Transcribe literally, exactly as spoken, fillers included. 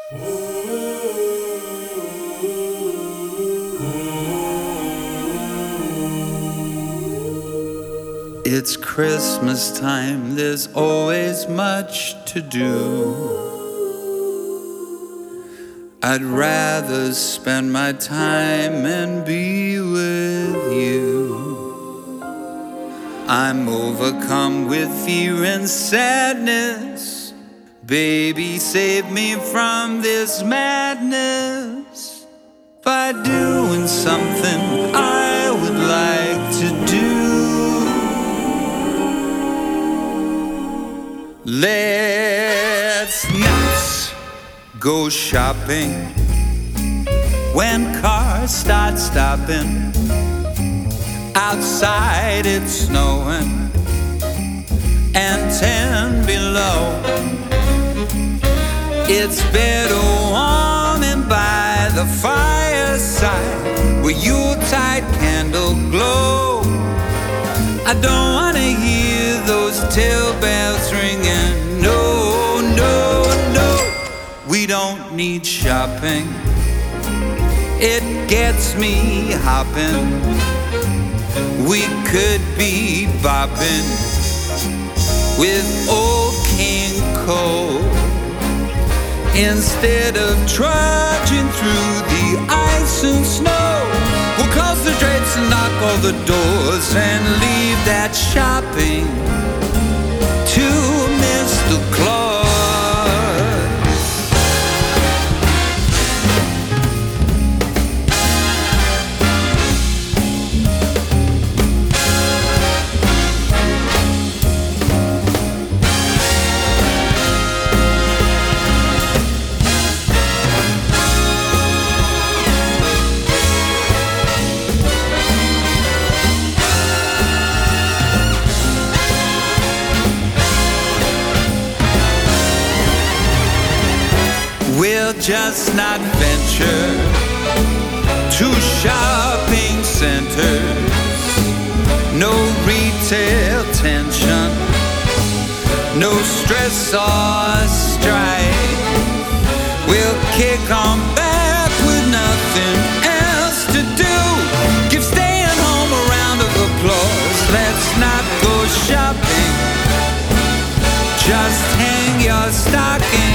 It's Christmas time, there's always much to do. I'd rather spend my time and be with you. I'm overcome with fear and sadness. Baby, save me from this madness by doing something I would like to do. Let's not go shopping when cars start stopping. Outside it's snowing and ten below. It's better warming by the fireside where Yuletide candle glow. I don't wanna hear those tail bells ringing. No, no, no. We don't need shopping. It gets me hopping. We could be bopping with old King Cole instead of trudging through the ice and snow. We'll close the drapes and knock all the doors and leave that shopping to Mister Claus. We'll just not venture to shopping centers. No retail tension, no stress or strife. We'll kick on back with nothing else to do. Give staying home a round of applause. Let's not go shopping. Just hang your stocking